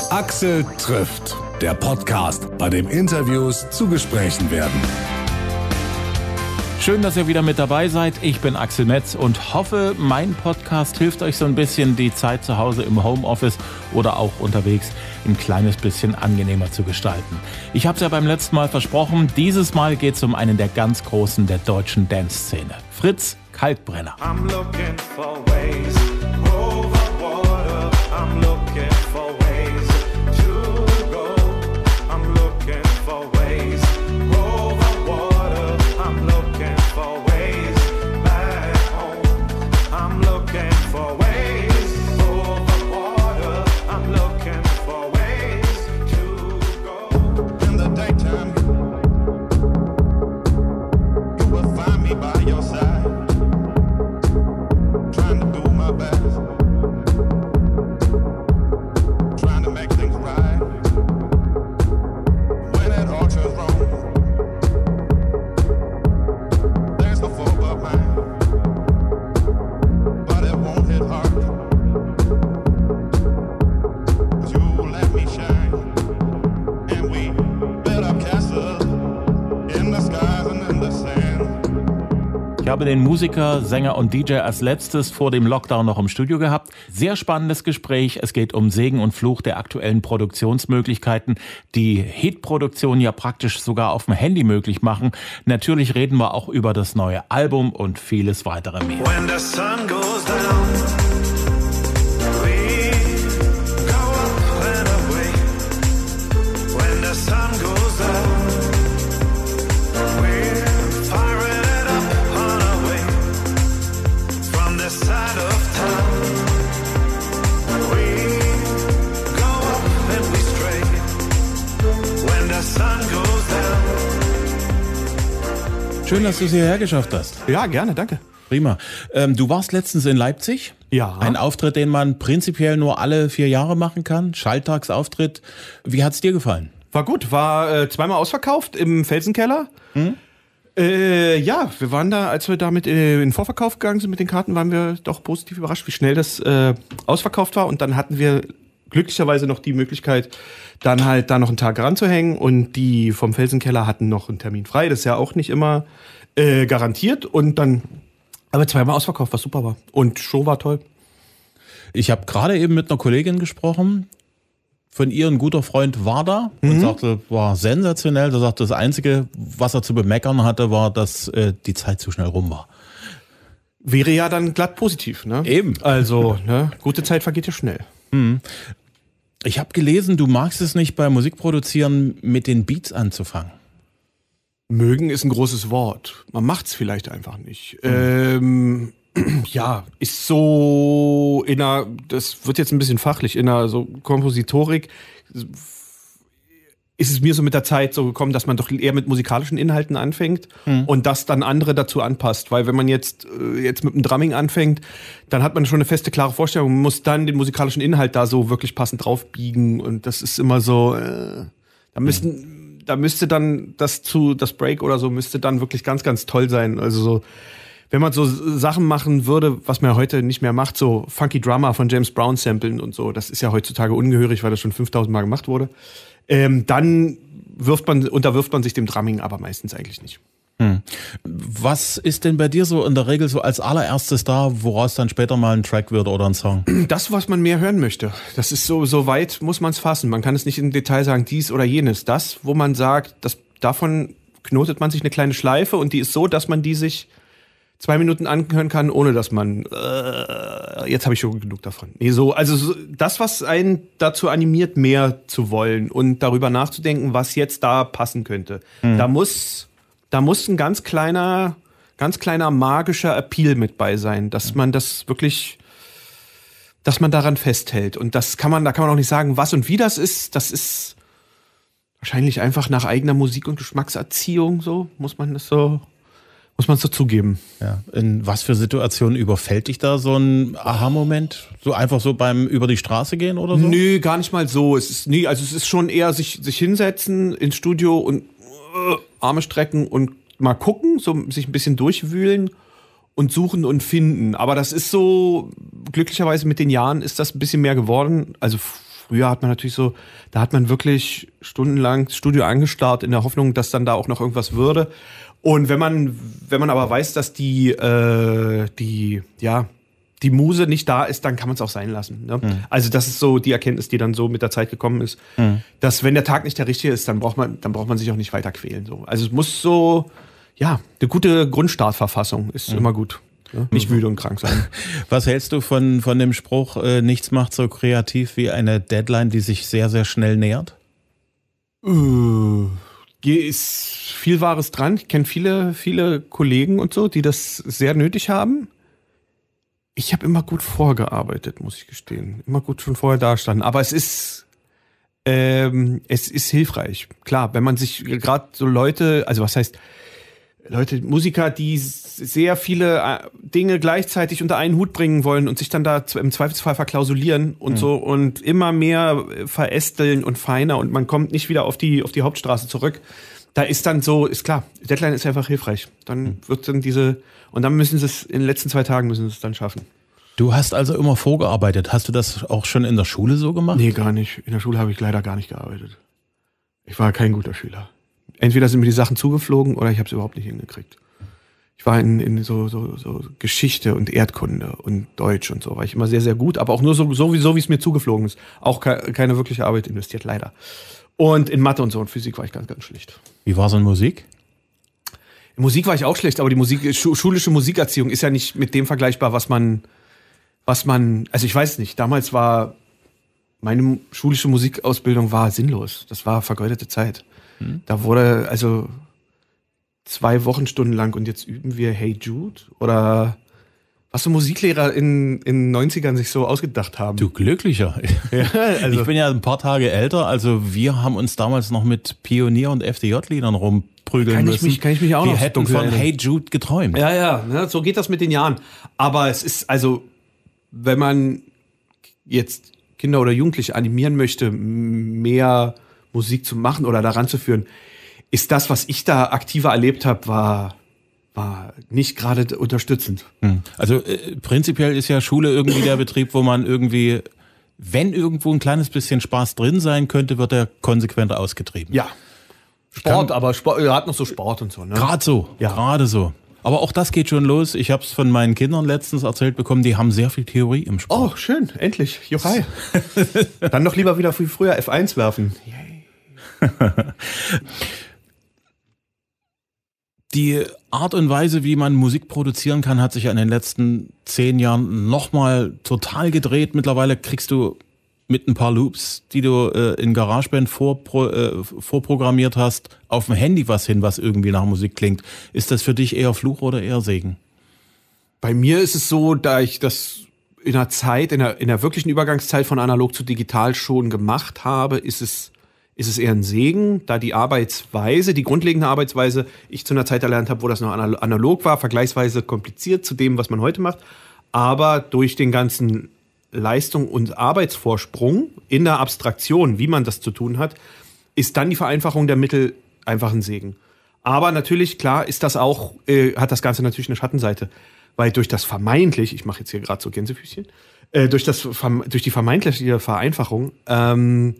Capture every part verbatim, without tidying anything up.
Axel trifft, der Podcast, bei dem Interviews zu Gesprächen werden. Schön, dass ihr wieder mit dabei seid. Ich bin Axel Metz und hoffe, mein Podcast hilft euch so ein bisschen, die Zeit zu Hause im Homeoffice oder auch unterwegs ein kleines bisschen angenehmer zu gestalten. Ich habe es ja beim letzten Mal versprochen, dieses Mal geht es um einen der ganz Großen der deutschen Dance-Szene. Fritz Kalkbrenner. I'm looking for ways over water. I'm looking for ways to go. I'm looking for ways over water. I'm looking for ways back home. I'm looking for ways over water. I'm looking for ways to go. In the daytime, you will find me by your side. Ich habe den Musiker, Sänger und D J als letztes vor dem Lockdown noch im Studio gehabt. Sehr spannendes Gespräch. Es geht um Segen und Fluch der aktuellen Produktionsmöglichkeiten, die Hitproduktion ja praktisch sogar auf dem Handy möglich machen. Natürlich reden wir auch über das neue Album und vieles weitere mehr. When the sun goes down. Schön, dass du es hierher geschafft hast. Ja, gerne, danke. Prima. Ähm, du warst letztens in Leipzig. Ja. Ein Auftritt, den man prinzipiell nur alle vier Jahre machen kann. Schalltagsauftritt. Wie hat's dir gefallen? War gut, war äh, zweimal ausverkauft im Felsenkeller. Hm? Äh, ja, wir waren da, als wir damit äh, in den Vorverkauf gegangen sind mit den Karten, waren wir doch positiv überrascht, wie schnell das äh, ausverkauft war. Und dann hatten wir glücklicherweise noch die Möglichkeit, dann halt da noch einen Tag ranzuhängen, und die vom Felsenkeller hatten noch einen Termin frei. Das ist ja auch nicht immer äh, garantiert, und dann aber zweimal ausverkauft, was super war. Und Show war toll. Ich habe gerade eben mit einer Kollegin gesprochen. Von ihr ein guter Freund war da und mhm. sagte, war sensationell. Er sagte, das Einzige, was er zu bemeckern hatte, war, dass äh, die Zeit zu schnell rum war. Wäre ja dann glatt positiv, ne? Eben. Also, ne, gute Zeit vergeht ja schnell. Mhm. Ich habe gelesen, du magst es nicht bei Musikproduzieren mit den Beats anzufangen. Mögen ist ein großes Wort. Man macht's vielleicht einfach nicht. Mhm. Ähm, ja, ist so in einer, das wird jetzt ein bisschen fachlich, in einer so Kompositorik ist es mir so mit der Zeit so gekommen, dass man doch eher mit musikalischen Inhalten anfängt mhm. und das dann andere dazu anpasst. Weil wenn man jetzt, jetzt mit dem Drumming anfängt, dann hat man schon eine feste, klare Vorstellung. Man muss dann den musikalischen Inhalt da so wirklich passend draufbiegen. Und das ist immer so, äh, da müssten, mhm. da müsste dann das zu, das Break oder so müsste dann wirklich ganz, ganz toll sein. Also so, wenn man so Sachen machen würde, was man heute nicht mehr macht, so Funky Drummer von James Brown samplen und so, das ist ja heutzutage ungehörig, weil das schon fünftausend Mal gemacht wurde. Ähm, dann wirft man, unterwirft man sich dem Drumming, aber meistens eigentlich nicht. Hm. Was ist denn bei dir so in der Regel so als allererstes da, woraus dann später mal ein Track wird oder ein Song? Das, was man mehr hören möchte. Das ist so, so weit muss man es fassen. Man kann es nicht im Detail sagen, dies oder jenes. Das, wo man sagt, das, davon knotet man sich eine kleine Schleife, und die ist so, dass man die sich zwei Minuten anhören kann, ohne dass man äh, jetzt habe ich schon genug davon. Nee, so, also so, das, was einen dazu animiert, mehr zu wollen und darüber nachzudenken, was jetzt da passen könnte. Mhm. Da muss, da muss ein ganz kleiner, ganz kleiner magischer Appeal mit bei sein, dass man das wirklich, dass man daran festhält. Und das kann man, da kann man auch nicht sagen, was und wie das ist. Das ist wahrscheinlich einfach nach eigener Musik- und Geschmackserziehung, so muss man das so Muss man es so zugeben. Ja. In was für Situationen überfällt dich da so ein Aha-Moment? So einfach so beim über die Straße gehen oder so? Nö, gar nicht mal so. Es ist nie, also es ist schon eher sich, sich hinsetzen ins Studio und äh, Arme strecken und mal gucken, so sich ein bisschen durchwühlen und suchen und finden. Aber das ist so, glücklicherweise mit den Jahren ist das ein bisschen mehr geworden. Also früher hat man natürlich so, da hat man wirklich stundenlang das Studio angestarrt in der Hoffnung, dass dann da auch noch irgendwas würde. Und wenn man, wenn man aber weiß, dass die, äh, die, ja, die Muse nicht da ist, dann kann man es auch sein lassen. Ne? Mhm. Also das ist so die Erkenntnis, die dann so mit der Zeit gekommen ist, mhm. dass wenn der Tag nicht der richtige ist, dann braucht man, dann braucht man sich auch nicht weiter quälen. So. Also es muss so, ja, eine gute Grundstartverfassung ist mhm. immer gut. Ne? Nicht müde und krank sein. Was hältst du von, von dem Spruch, äh, nichts macht so kreativ wie eine Deadline, die sich sehr, sehr schnell nähert? Uh, ist viel Wahres dran. Ich kenne viele, viele Kollegen und so, die das sehr nötig haben. Ich habe immer gut vorgearbeitet, muss ich gestehen. Immer gut schon vorher dastanden. Aber es ist, ähm, es ist hilfreich. Klar, wenn man sich gerade so Leute, also was heißt, Leute, Musiker, die sehr viele Dinge gleichzeitig unter einen Hut bringen wollen und sich dann da im Zweifelsfall verklausulieren und mhm. so und immer mehr verästeln und feiner und man kommt nicht wieder auf die, auf die Hauptstraße zurück. Da ist dann so, ist klar, Deadline ist einfach hilfreich. Dann mhm. wird dann diese, und dann müssen sie es, in den letzten zwei Tagen müssen sie es dann schaffen. Du hast also immer vorgearbeitet. Hast du das auch schon in der Schule so gemacht? Nee, gar nicht. In der Schule habe ich leider gar nicht gearbeitet. Ich war kein guter Schüler. Entweder sind mir die Sachen zugeflogen oder ich habe es überhaupt nicht hingekriegt. Ich war in, in so, so, so Geschichte und Erdkunde und Deutsch und so, war ich immer sehr, sehr gut, aber auch nur so, so wie so wie es mir zugeflogen ist. Auch ke- keine wirkliche Arbeit investiert, leider. Und in Mathe und so und Physik war ich ganz, ganz schlecht. Wie war es in Musik? In Musik war ich auch schlecht, aber die Musik, schulische Musikerziehung ist ja nicht mit dem vergleichbar, was man, was man, also ich weiß nicht, damals war, meine schulische Musikausbildung war sinnlos. Das war vergeudete Zeit. Hm. Da wurde, also zwei Wochenstunden lang und jetzt üben wir Hey Jude oder was so Musiklehrer in in den neunzigern sich so ausgedacht haben. Du Glücklicher. Ja, also ich bin ja ein paar Tage älter, also wir haben uns damals noch mit Pionier- und F D J-Liedern rumprügeln kann müssen. Ich mich, kann ich mich auch wir noch hätten von Hey Jude geträumt. Ja, ja, ne, so geht das mit den Jahren. Aber es ist, also, wenn man jetzt Kinder oder Jugendliche animieren möchte, mehr Musik zu machen oder daran zu führen, ist das, was ich da aktiver erlebt habe, war war nicht gerade unterstützend. Also äh, prinzipiell ist ja Schule irgendwie der Betrieb, wo man irgendwie, wenn irgendwo ein kleines bisschen Spaß drin sein könnte, wird er konsequent ausgetrieben. Ja. Sport, aber Sport, er hat noch so Sport und so. Ne? Gerade so, ja. gerade so. Aber auch das geht schon los. Ich habe es von meinen Kindern letztens erzählt bekommen, die haben sehr viel Theorie im Sport. Oh, schön, endlich. Juchai. Dann doch lieber wieder viel früher F eins werfen. Yay. Die Art und Weise, wie man Musik produzieren kann, hat sich ja in den letzten zehn Jahren nochmal total gedreht. Mittlerweile kriegst du mit ein paar Loops, die du äh, in GarageBand vorpro, äh, vorprogrammiert hast, auf dem Handy was hin, was irgendwie nach Musik klingt. Ist das für dich eher Fluch oder eher Segen? Bei mir ist es so, da ich das in der Zeit, in der, in der wirklichen Übergangszeit von analog zu digital schon gemacht habe, ist es ist es eher ein Segen, da die Arbeitsweise, die grundlegende Arbeitsweise, ich zu einer Zeit erlernt habe, wo das noch analog war, vergleichsweise kompliziert zu dem, was man heute macht. Aber durch den ganzen Leistung und Arbeitsvorsprung in der Abstraktion, wie man das zu tun hat, ist dann die Vereinfachung der Mittel einfach ein Segen. Aber natürlich, klar, ist das auch, äh, hat das Ganze natürlich eine Schattenseite. Weil durch das vermeintlich, ich mache jetzt hier gerade so Gänsefüßchen, äh, durch, das, durch die vermeintliche Vereinfachung, ähm,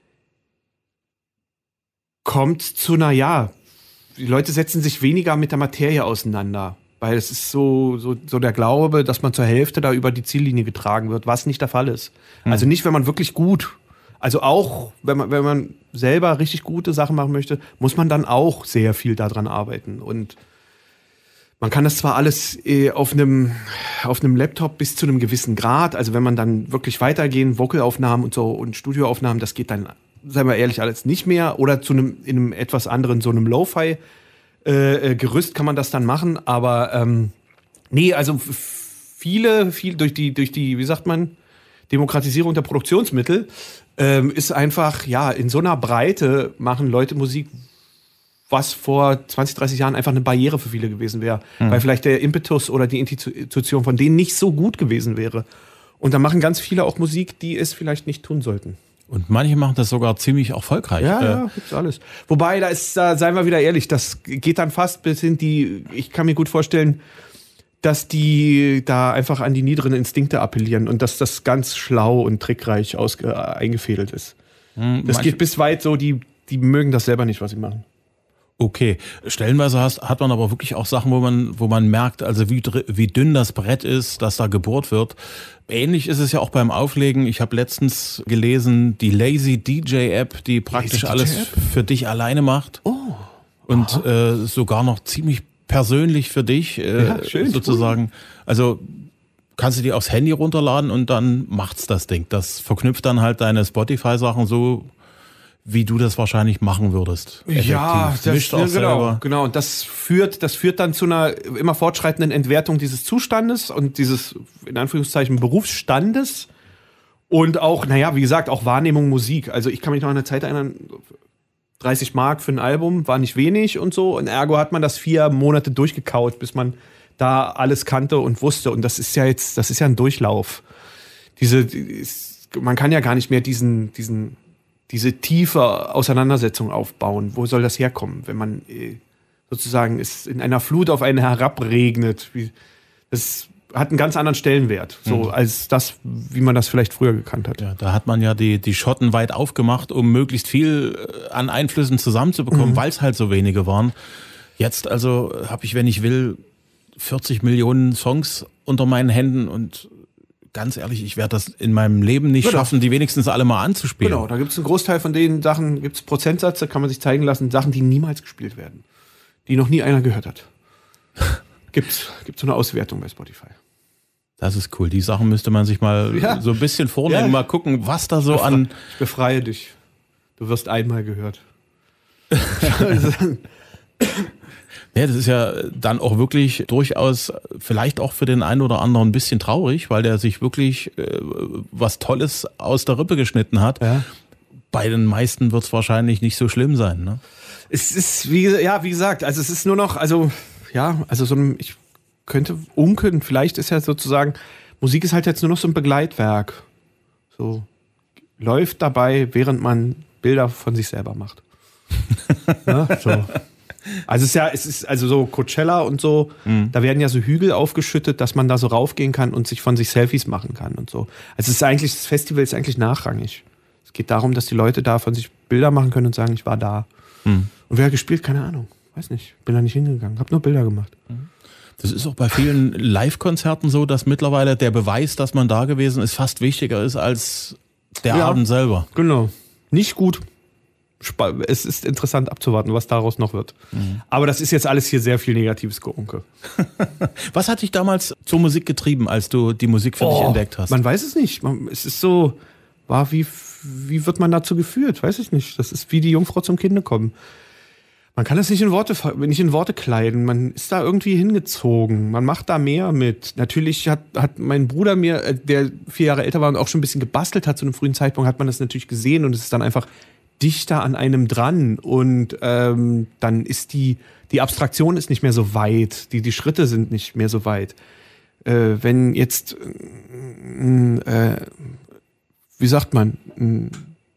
kommt zu einer, ja, die Leute setzen sich weniger mit der Materie auseinander, weil es ist so, so, so der Glaube, dass man zur Hälfte da über die Ziellinie getragen wird, was nicht der Fall ist. Mhm. Also nicht, wenn man wirklich gut, also auch, wenn man, wenn man selber richtig gute Sachen machen möchte, muss man dann auch sehr viel daran arbeiten. Und man kann das zwar alles äh, auf einem, auf einem Laptop bis zu einem gewissen Grad, also wenn man dann wirklich weitergehen, Vocalaufnahmen und so und Studioaufnahmen, das geht dann, seien wir ehrlich, alles nicht mehr. Oder zu einem, in einem etwas anderen, so einem Lo-Fi-Gerüst äh, kann man das dann machen. Aber ähm, nee, also viele, viel durch die, durch die, wie sagt man, Demokratisierung der Produktionsmittel ähm, ist einfach, ja, in so einer Breite machen Leute Musik, was vor zwanzig, dreißig Jahren einfach eine Barriere für viele gewesen wäre. Mhm. Weil vielleicht der Impetus oder die Intuition von denen nicht so gut gewesen wäre. Und da machen ganz viele auch Musik, die es vielleicht nicht tun sollten. Und manche machen das sogar ziemlich erfolgreich. Ja, ja, gibt's alles. Wobei, da ist, da seien wir wieder ehrlich, das geht dann fast bis hin die, ich kann mir gut vorstellen, dass die da einfach an die niederen Instinkte appellieren und dass das ganz schlau und trickreich ausge- eingefädelt ist. Hm, das geht bis weit so, die, die mögen das selber nicht, was sie machen. Okay, stellenweise hast, hat man aber wirklich auch Sachen, wo man, wo man merkt, also wie, wie dünn das Brett ist, dass da gebohrt wird. Ähnlich ist es ja auch beim Auflegen. Ich habe letztens gelesen, die Lazy D J-App, die praktisch Lazy alles D J-App? für dich alleine macht. Oh. Und äh, sogar noch ziemlich persönlich für dich äh, Ja, schön, sozusagen. Also kannst du dir aufs Handy runterladen und dann macht's das Ding. Das verknüpft dann halt deine Spotify-Sachen so, wie du das wahrscheinlich machen würdest. Ja, Effektiv. das, Mischt auch ja, genau, selber. genau. Und das führt, das führt dann zu einer immer fortschreitenden Entwertung dieses Zustandes und dieses, in Anführungszeichen, Berufsstandes. Und auch, naja, wie gesagt, auch Wahrnehmung Musik. Also ich kann mich noch an eine Zeit erinnern, dreißig Mark für ein Album war nicht wenig und so. Und ergo hat man das vier Monate durchgekaut, bis man da alles kannte und wusste. Und das ist ja jetzt, das ist ja ein Durchlauf. Diese, die, man kann ja gar nicht mehr diesen, diesen, diese tiefe Auseinandersetzung aufbauen. Wo soll das herkommen, wenn man äh, sozusagen es in einer Flut auf einen herabregnet? Wie, das hat einen ganz anderen Stellenwert, so Mhm. als das, wie man das vielleicht früher gekannt hat. Ja, da hat man ja die, die Schotten weit aufgemacht, um möglichst viel äh, an Einflüssen zusammenzubekommen, Mhm. weil es halt so wenige waren. Jetzt also habe ich, wenn ich will, vierzig Millionen Songs unter meinen Händen und ganz ehrlich, ich werde das in meinem Leben nicht Genau. schaffen, die wenigstens alle mal anzuspielen. Genau, da gibt es einen Großteil von den Sachen, gibt es Prozentsätze, kann man sich zeigen lassen, Sachen, die niemals gespielt werden, die noch nie einer gehört hat. Gibt's, gibt so eine Auswertung bei Spotify. Das ist cool. Die Sachen müsste man sich mal Ja. so ein bisschen vornehmen, Ja. mal gucken, was da so an... Ich befreie dich. Du wirst einmal gehört. Ja, das ist ja dann auch wirklich durchaus vielleicht auch für den einen oder anderen ein bisschen traurig, weil der sich wirklich äh, was Tolles aus der Rippe geschnitten hat. Ja. Bei den meisten wird es wahrscheinlich nicht so schlimm sein, ne? Es ist, wie, ja, wie gesagt, also es ist nur noch, also, ja, also so ein, ich könnte unken, vielleicht ist ja sozusagen, Musik ist halt jetzt nur noch so ein Begleitwerk. So, läuft dabei, während man Bilder von sich selber macht. Ja, so. Also es ist ja, es ist also so Coachella und so, mhm. da werden ja so Hügel aufgeschüttet, dass man da so raufgehen kann und sich von sich Selfies machen kann und so. Also es ist eigentlich, das Festival ist eigentlich nachrangig. Es geht darum, dass die Leute da von sich Bilder machen können und sagen, ich war da. Mhm. Und wer hat gespielt? Keine Ahnung. Weiß nicht. Bin da nicht hingegangen. Hab nur Bilder gemacht. Das ist auch bei vielen Live-Konzerten so, dass mittlerweile der Beweis, dass man da gewesen ist, fast wichtiger ist als der Ja. Abend selber. Genau. Nicht gut. Es ist interessant abzuwarten, was daraus noch wird. Mhm. Aber das ist jetzt alles hier sehr viel negatives Geunke. Was hat dich damals zur Musik getrieben, als du die Musik für oh, dich entdeckt hast? Man weiß es nicht. Man, es ist so, war wie, wie wird man dazu geführt? Weiß ich nicht. Das ist wie die Jungfrau zum Kinde kommen. Man kann das nicht in Worte, nicht in Worte kleiden. Man ist da irgendwie hingezogen. Man macht da mehr mit. Natürlich hat, hat mein Bruder mir, der vier Jahre älter war und auch schon ein bisschen gebastelt hat zu einem frühen Zeitpunkt, hat man das natürlich gesehen und es ist dann einfach dichter an einem dran und ähm, dann ist die, die Abstraktion ist nicht mehr so weit, die, die Schritte sind nicht mehr so weit. Äh, wenn jetzt, äh, wie sagt man, ein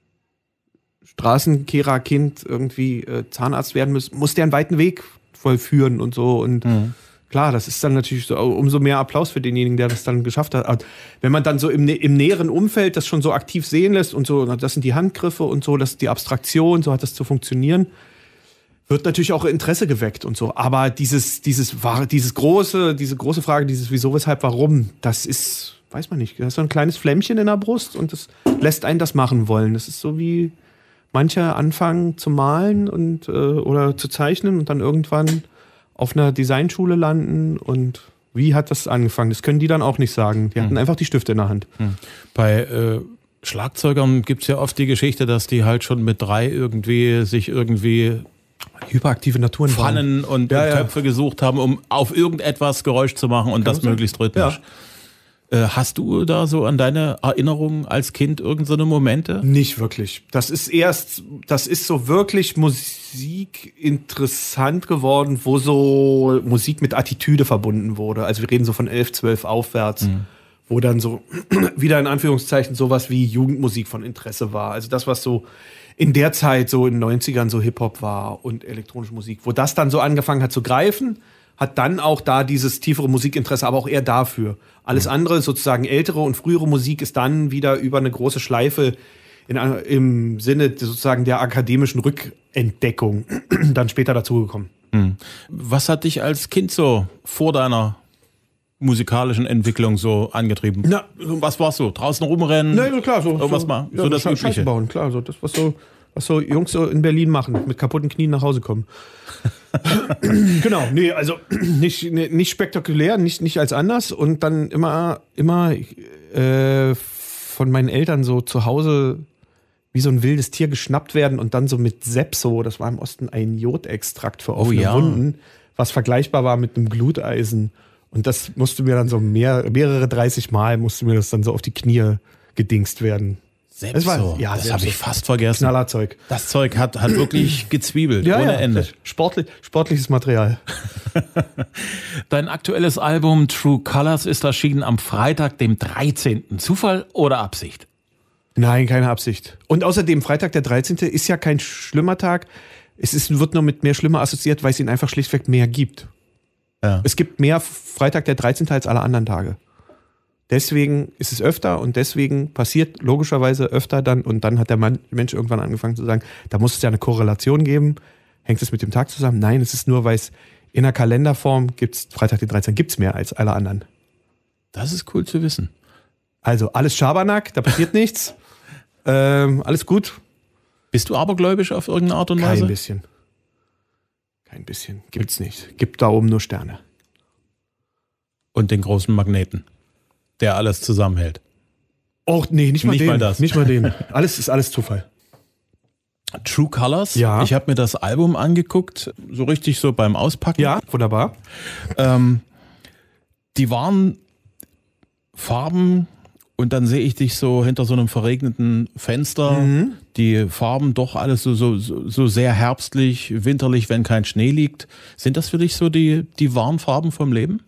Straßenkehrerkind irgendwie äh, Zahnarzt werden muss, muss der einen weiten Weg vollführen und so und mhm. Klar, das ist dann natürlich so, umso mehr Applaus für denjenigen, der das dann geschafft hat. Aber wenn man dann so im, im näheren Umfeld das schon so aktiv sehen lässt und so, das sind die Handgriffe und so, das ist die Abstraktion, so hat das zu funktionieren, wird natürlich auch Interesse geweckt und so. Aber dieses, dieses, dieses große, diese große Frage, dieses Wieso, Weshalb, Warum, das ist, weiß man nicht, das ist so ein kleines Flämmchen in der Brust und das lässt einen das machen wollen. Das ist so wie manche anfangen zu malen und äh, oder zu zeichnen und dann irgendwann auf einer Designschule landen und wie hat das angefangen? Das können die dann auch nicht sagen. Die hatten hm. einfach die Stifte in der Hand. Hm. Bei äh, Schlagzeugern gibt es ja oft die Geschichte, dass die halt schon mit drei irgendwie sich irgendwie hyperaktive Naturen Pfannen und ja, Töpfe ja. gesucht haben, um auf irgendetwas Geräusch zu machen und Kann das möglichst rhythmisch. Ja. Hast du da so an deine Erinnerungen als Kind irgend so eine Momente? Nicht wirklich. Das ist erst, das ist so wirklich Musik interessant geworden, wo so Musik mit Attitüde verbunden wurde. Also wir reden so von elf, zwölf aufwärts, mhm. wo dann so wieder in Anführungszeichen sowas wie Jugendmusik von Interesse war. Also das, was so in der Zeit so in den neunzigern so Hip-Hop war und elektronische Musik, wo das dann so angefangen hat zu greifen, hat dann auch da dieses tiefere Musikinteresse, aber auch eher dafür. Alles andere, sozusagen ältere und frühere Musik, ist dann wieder über eine große Schleife in, im Sinne sozusagen der akademischen Rückentdeckung dann später dazugekommen. Mhm. Was hat dich als Kind so vor deiner musikalischen Entwicklung so angetrieben? Na, was war's so? Draußen rumrennen? Na, klar, so, irgendwas so, mal, ja, so das Scheiße Übliche. bauen, klar, so das, was so, was so Jungs so in Berlin machen, mit kaputten Knien nach Hause kommen. Genau, nee, also nicht, nicht spektakulär, nicht, nicht als anders und dann immer, immer äh, von meinen Eltern so zu Hause wie so ein wildes Tier geschnappt werden und dann so mit Sepso, das war im Osten ein Jodextrakt für offene Oh ja. Wunden, was vergleichbar war mit einem Gluteisen. Und das musste mir dann so mehr, mehrere dreißig Mal musste mir das dann so auf die Knie gedingst werden. Selbst Das war- so. ja, das selbst habe so. ich fast vergessen. Knallerzeug. Das Zeug hat, hat wirklich gezwiebelt, ohne Ende. Sportlich, sportliches Material. Dein aktuelles Album True Colors ist erschienen am Freitag, dem dreizehnten Zufall oder Absicht? Nein, keine Absicht. Und außerdem, Freitag der dreizehnte ist ja kein schlimmer Tag. Es ist, wird nur mit mehr schlimmer assoziiert, weil es ihn einfach schlichtweg mehr gibt. Ja. Es gibt mehr Freitag der dreizehnte als alle anderen Tage. Deswegen ist es öfter und deswegen passiert logischerweise öfter dann und dann hat der Mann, Mensch irgendwann angefangen zu sagen, da muss es ja eine Korrelation geben. Hängt es mit dem Tag zusammen? Nein, es ist nur, weil es in der Kalenderform gibt's Freitag den dreizehnten gibt's mehr als alle anderen. Das ist cool zu wissen. Also alles Schabernack, da passiert nichts. Ähm, alles gut. Bist du abergläubisch auf irgendeine Art und Weise? Kein bisschen. Kein bisschen. Gibt's nicht. Gibt da oben nur Sterne. Und den großen Magneten, der alles zusammenhält. Och, nee, nicht mal Nicht den. mal das. Nicht mal den. Alles ist alles Zufall. True Colors? Ja. Ich habe mir das Album angeguckt, so richtig so beim Auspacken. Ja, wunderbar. Ähm, die waren Farben und dann sehe ich dich so hinter so einem verregneten Fenster. Mhm. Die Farben doch alles so, so, so so sehr herbstlich, winterlich, wenn kein Schnee liegt. Sind das für dich so die, die wahren Farben vom Leben?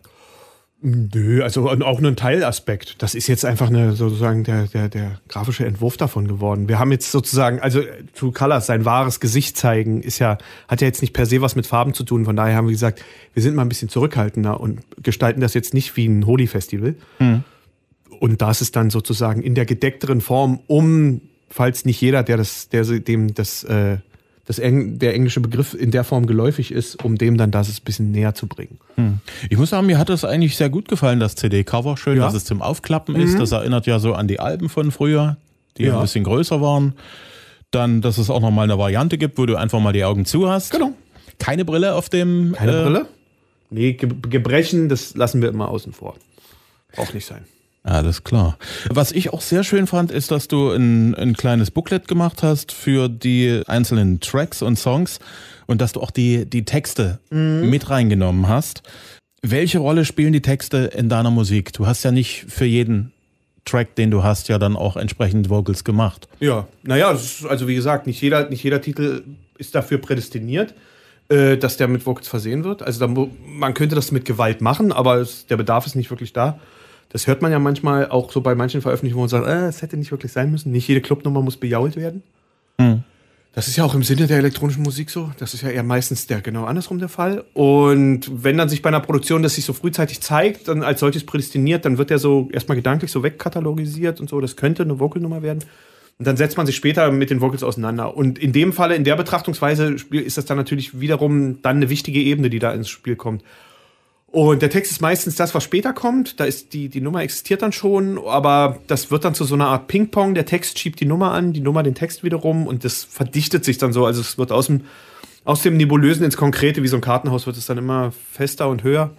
Nö, also auch nur ein Teilaspekt. Das ist jetzt einfach eine, sozusagen der, der, der grafische Entwurf davon geworden. Wir haben jetzt sozusagen, also True Colors, sein wahres Gesicht zeigen, ist ja, hat ja jetzt nicht per se was mit Farben zu tun. Von daher haben wir gesagt, wir sind mal ein bisschen zurückhaltender und gestalten das jetzt nicht wie ein Holi-Festival. Mhm. Und das ist dann sozusagen in der gedeckteren Form, um, falls nicht jeder, der das, der dem das, äh, das Eng, der englische Begriff in der Form geläufig ist, um dem dann das ein bisschen näher zu bringen. Hm. Ich muss sagen, mir hat das eigentlich sehr gut gefallen, das C D-Cover. Schön, Ja. dass es zum Aufklappen ist. Das erinnert ja so an die Alben von früher, die Ja. ein bisschen größer waren. Dann, dass es auch nochmal eine Variante gibt, wo du einfach mal die Augen zu hast. Genau. Keine Brille auf dem... Keine äh, Brille? Nee, Ge Gebrechen, das lassen wir immer außen vor. Braucht nicht sein. Alles klar. Was ich auch sehr schön fand, ist, dass du ein, ein kleines Booklet gemacht hast für die einzelnen Tracks und Songs und dass du auch die, die Texte Mhm. mit reingenommen hast. Welche Rolle spielen die Texte in deiner Musik? Du hast ja nicht für jeden Track, den du hast, ja dann auch entsprechend Vocals gemacht. Ja, naja, das ist, also wie gesagt, nicht jeder, nicht jeder Titel ist dafür prädestiniert, äh, dass der mit Vocals versehen wird. Also da, mu- man könnte das mit Gewalt machen, aber es, der Bedarf ist nicht wirklich da. Das hört man ja manchmal auch so bei manchen Veröffentlichungen, wo man sagt, äh, es hätte nicht wirklich sein müssen. Nicht jede Clubnummer muss bejault werden. Mhm. Das ist ja auch im Sinne der elektronischen Musik so. Das ist ja eher meistens der genau andersrum der Fall. Und wenn dann sich bei einer Produktion das sich so frühzeitig zeigt, dann als solches prädestiniert, dann wird der so erstmal gedanklich so wegkatalogisiert und so. Das könnte eine Vocalnummer werden. Und dann setzt man sich später mit den Vocals auseinander. Und in dem Falle, in der Betrachtungsweise, spiel- ist das dann natürlich wiederum dann eine wichtige Ebene, die da ins Spiel kommt. Und der Text ist meistens das, was später kommt. Da ist die, die Nummer existiert dann schon, aber das wird dann zu so einer Art Ping-Pong. Der Text schiebt die Nummer an, die Nummer den Text wiederum und das verdichtet sich dann so. Also es wird aus dem, aus dem Nebulösen ins Konkrete, wie so ein Kartenhaus, wird es dann immer fester und höher.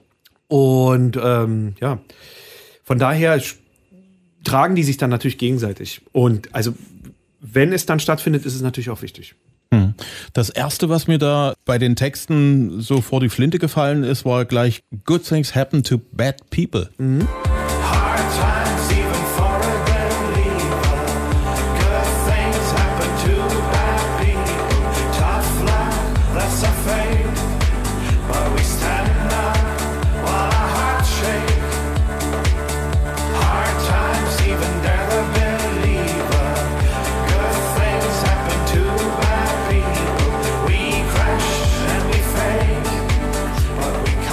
Und ähm, ja, von daher sch- tragen die sich dann natürlich gegenseitig. Und also, wenn es dann stattfindet, ist es natürlich auch wichtig. Hm. Das erste, was mir da bei den Texten so vor die Flinte gefallen ist, war gleich Good things happen to bad people. Hard times even for a believer. Good things happen to bad people. Tough luck, that's a fate. But we stand up while our hearts shake. Hard times even they're the believer. Good things happen to bad people. We crash and we fade, but we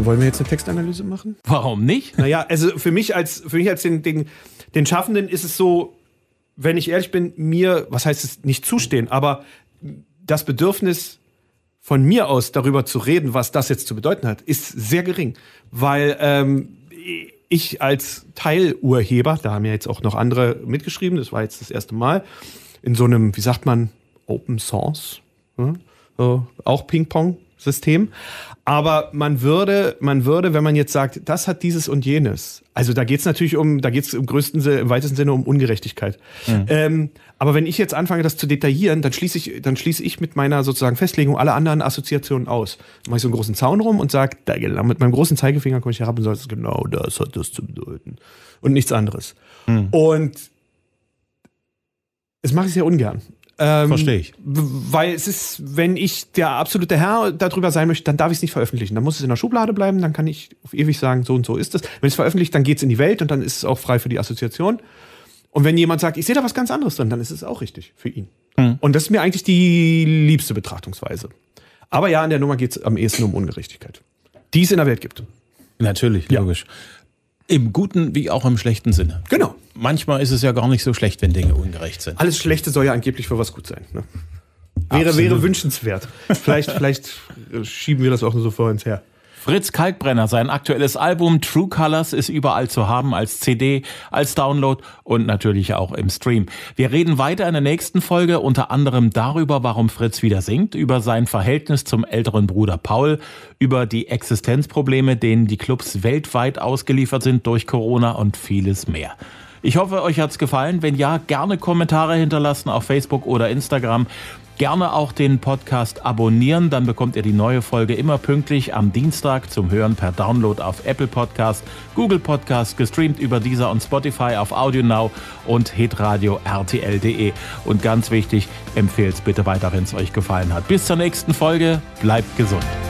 wollen wir jetzt eine Textanalyse machen? Warum nicht? Naja, also für mich als, für mich als den, den, den Schaffenden ist es so, wenn ich ehrlich bin, mir, was heißt es, nicht zustehen, aber das Bedürfnis von mir aus darüber zu reden, was das jetzt zu bedeuten hat, ist sehr gering. Weil ähm, ich als Teilurheber, da haben ja jetzt auch noch andere mitgeschrieben, das war jetzt das erste Mal, in so einem, wie sagt man, Open Source, ja, so, auch Ping-Pong-System. Aber man würde, man würde, wenn man jetzt sagt, das hat dieses und jenes, also da geht's natürlich um, da geht's im größten Sinne, im weitesten Sinne um Ungerechtigkeit. Mhm. Ähm, aber wenn ich jetzt anfange, das zu detaillieren, dann schließe ich, dann schließe ich mit meiner sozusagen Festlegung alle anderen Assoziationen aus. Dann mache ich so einen großen Zaun rum und sage, da, mit meinem großen Zeigefinger komme ich herab und sage, genau das hat das zu bedeuten. Und nichts anderes. Mhm. Und das mache ich sehr ungern. Ähm, Verstehe ich. Weil es ist, wenn ich der absolute Herr darüber sein möchte, dann darf ich es nicht veröffentlichen. Dann muss es in der Schublade bleiben, dann kann ich auf ewig sagen, so und so ist es. Wenn es veröffentlicht, dann geht es in die Welt und dann ist es auch frei für die Assoziation. Und wenn jemand sagt, ich sehe da was ganz anderes drin, dann ist es auch richtig für ihn. Mhm. Und das ist mir eigentlich die liebste Betrachtungsweise. Aber ja, in der Nummer geht es am ehesten um Ungerechtigkeit, die es in der Welt gibt. Natürlich, ja. Logisch. Im guten wie auch im schlechten Sinne. Genau. Manchmal ist es ja gar nicht so schlecht, wenn Dinge ungerecht sind. Alles Schlechte soll ja angeblich für was gut sein. Ne? Wäre, wäre wünschenswert. Vielleicht, vielleicht schieben wir das auch nur so vor uns her. Fritz Kalkbrenner, sein aktuelles Album True Colors ist überall zu haben, als C D, als Download und natürlich auch im Stream. Wir reden weiter in der nächsten Folge unter anderem darüber, warum Fritz wieder singt, über sein Verhältnis zum älteren Bruder Paul, über die Existenzprobleme, denen die Clubs weltweit ausgeliefert sind durch Corona und vieles mehr. Ich hoffe, euch hat's gefallen. Wenn ja, gerne Kommentare hinterlassen auf Facebook oder Instagram. Gerne auch den Podcast abonnieren, dann bekommt ihr die neue Folge immer pünktlich am Dienstag zum Hören per Download auf Apple Podcast, Google Podcast, gestreamt über Deezer und Spotify auf AudioNow und hitradio R T L punkt de. Und ganz wichtig, empfehlt es bitte weiter, wenn es euch gefallen hat. Bis zur nächsten Folge, bleibt gesund.